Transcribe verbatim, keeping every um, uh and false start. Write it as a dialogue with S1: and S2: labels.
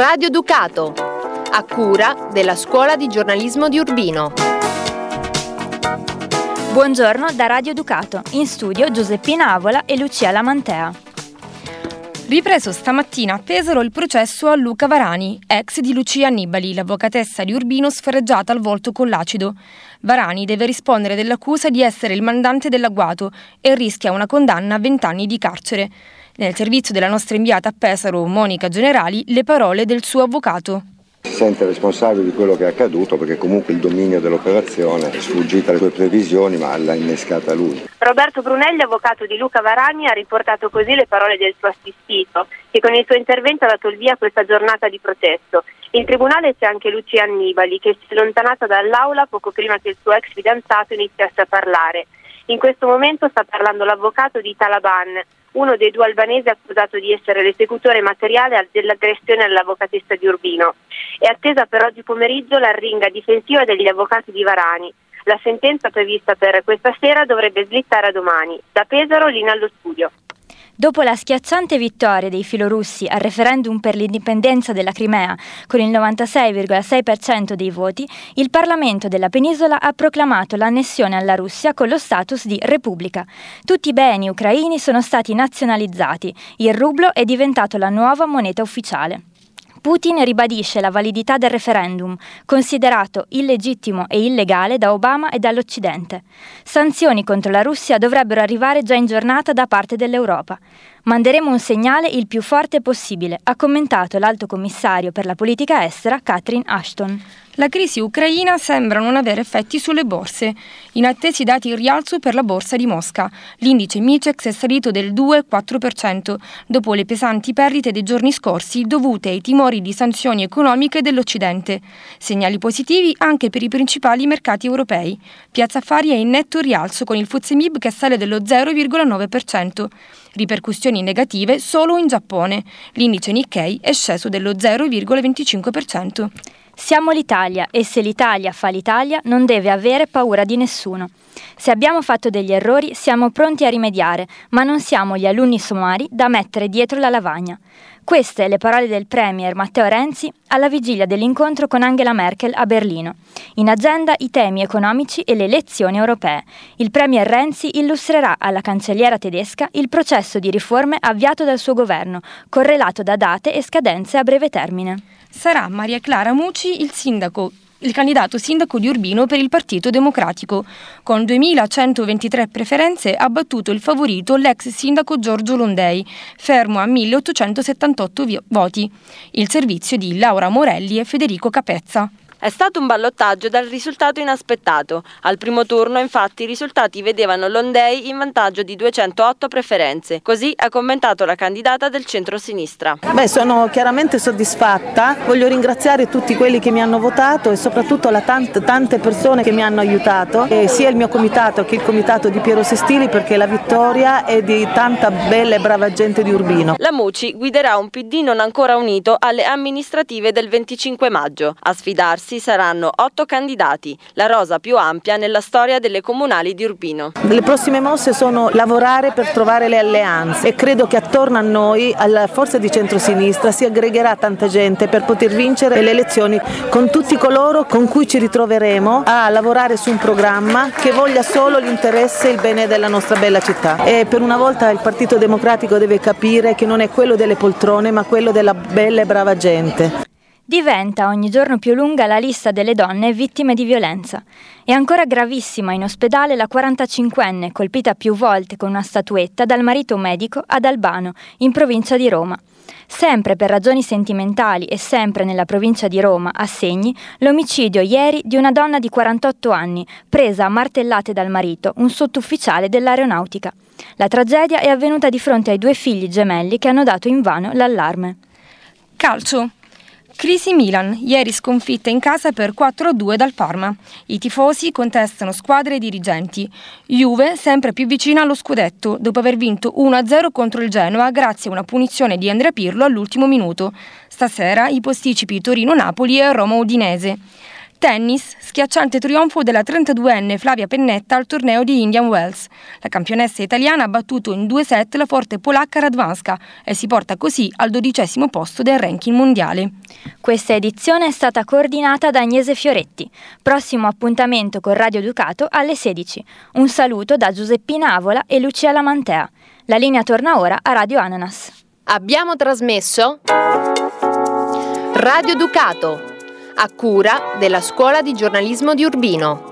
S1: Radio Ducato, a cura della Scuola di Giornalismo di Urbino.
S2: Buongiorno da Radio Ducato, in studio Giuseppina Avola e Lucia Lamantea.
S3: Ripreso stamattina a Pesaro il processo a Luca Varani, ex di Lucia Annibali, l'avvocatessa di Urbino sferreggiata al volto con l'acido. Varani deve rispondere dell'accusa di essere il mandante dell'agguato e rischia una condanna a vent'anni di carcere. Nel servizio della nostra inviata a Pesaro, Monica Generali, le parole del suo avvocato.
S4: Si sente responsabile di quello che è accaduto perché comunque il dominio dell'operazione è sfuggito alle sue previsioni, ma l'ha innescata lui.
S5: Roberto Brunelli, avvocato di Luca Varani, ha riportato così le parole del suo assistito, che con il suo intervento ha dato il via a questa giornata di processo. In tribunale c'è anche Lucia Annibali, che si è allontanata dall'aula poco prima che il suo ex fidanzato iniziasse a parlare. In questo momento sta parlando l'avvocato di Talaban, uno dei due albanesi accusato di essere l'esecutore materiale dell'aggressione all'avvocatessa di Urbino. È attesa per oggi pomeriggio l'arringa difensiva degli avvocati di Varani. La sentenza prevista per questa sera dovrebbe slittare a domani. Da Pesaro, Lina allo studio.
S2: Dopo la schiacciante vittoria dei filorussi al referendum per l'indipendenza della Crimea, con il novantasei virgola sei per cento dei voti, il Parlamento della penisola ha proclamato l'annessione alla Russia con lo status di repubblica. Tutti i beni ucraini sono stati nazionalizzati, il rublo è diventato la nuova moneta ufficiale. Putin ribadisce la validità del referendum, considerato illegittimo e illegale da Obama e dall'Occidente. Sanzioni contro la Russia dovrebbero arrivare già in giornata da parte dell'Europa. Manderemo un segnale il più forte possibile, ha commentato l'alto commissario per la politica estera Catherine Ashton.
S3: La crisi ucraina sembra non avere effetti sulle borse. Inattesi dati in rialzo per la borsa di Mosca. L'indice Micex è salito del due virgola quattro per cento dopo le pesanti perdite dei giorni scorsi dovute ai timori di sanzioni economiche dell'Occidente. Segnali positivi anche per i principali mercati europei. Piazza Affari è in netto rialzo con il F T S E M I B che sale dello zero virgola nove per cento. Ripercussioni negative solo in Giappone. L'indice Nikkei è sceso dello zero virgola venticinque per cento.
S2: Siamo l'Italia e se l'Italia fa l'Italia non deve avere paura di nessuno. Se abbiamo fatto degli errori siamo pronti a rimediare, ma non siamo gli alunni somari da mettere dietro la lavagna. Queste le parole del premier Matteo Renzi alla vigilia dell'incontro con Angela Merkel a Berlino. In agenda i temi economici e le elezioni europee. Il premier Renzi illustrerà alla cancelliera tedesca il processo di riforme avviato dal suo governo, correlato da date e scadenze a breve termine.
S3: Sarà Maria Clara Mucci il sindaco, il candidato sindaco di Urbino per il Partito Democratico. Con duemilacentoventitré preferenze ha battuto il favorito l'ex sindaco Giorgio Londei, fermo a milleottocentosettantotto vi- voti. Il servizio di Laura Morelli e Federico Capezza.
S6: È stato un ballottaggio dal risultato inaspettato. Al primo turno, infatti, i risultati vedevano Londei in vantaggio di duecentootto preferenze. Così ha commentato la candidata del centro-sinistra.
S7: Beh, sono chiaramente soddisfatta. Voglio ringraziare tutti quelli che mi hanno votato e soprattutto le tante, tante persone che mi hanno aiutato, e sia il mio comitato che il comitato di Piero Sestili, perché la vittoria è di tanta bella e brava gente di Urbino.
S6: La Mucci guiderà un P D non ancora unito alle amministrative del venticinque maggio. A sfidarsi saranno otto candidati, la rosa più ampia nella storia delle comunali di Urbino.
S7: Le prossime mosse sono lavorare per trovare le alleanze e credo che attorno a noi, alla forza di centrosinistra, si aggregherà tanta gente per poter vincere le elezioni con tutti coloro con cui ci ritroveremo a lavorare su un programma che voglia solo l'interesse e il bene della nostra bella città. E per una volta il Partito Democratico deve capire che non è quello delle poltrone ma quello della bella e brava gente.
S2: Diventa ogni giorno più lunga la lista delle donne vittime di violenza. È ancora gravissima in ospedale la quarantacinquenne colpita più volte con una statuetta dal marito medico ad Albano, in provincia di Roma. Sempre per ragioni sentimentali e sempre nella provincia di Roma, a Segni, l'omicidio ieri di una donna di quarantotto anni, presa a martellate dal marito, un sottufficiale dell'aeronautica. La tragedia è avvenuta di fronte ai due figli gemelli che hanno dato invano l'allarme.
S3: Calcio. Crisi Milan, ieri sconfitta in casa per quattro a due dal Parma. I tifosi contestano squadre e dirigenti. Juve sempre più vicina allo scudetto, dopo aver vinto uno a zero contro il Genoa grazie a una punizione di Andrea Pirlo all'ultimo minuto. Stasera i posticipi Torino-Napoli e Roma-Udinese. Tennis, schiacciante trionfo della trentaduenne Flavia Pennetta al torneo di Indian Wells. La campionessa italiana ha battuto in due set la forte polacca Radwanska e si porta così al dodicesimo posto del ranking mondiale.
S2: Questa edizione è stata coordinata da Agnese Fioretti. Prossimo appuntamento con Radio Ducato alle sedici. Un saluto da Giuseppina Avola e Lucia Lamantea. La linea torna ora a Radio Ananas.
S1: Abbiamo trasmesso Radio Ducato, a cura della Scuola di Giornalismo di Urbino.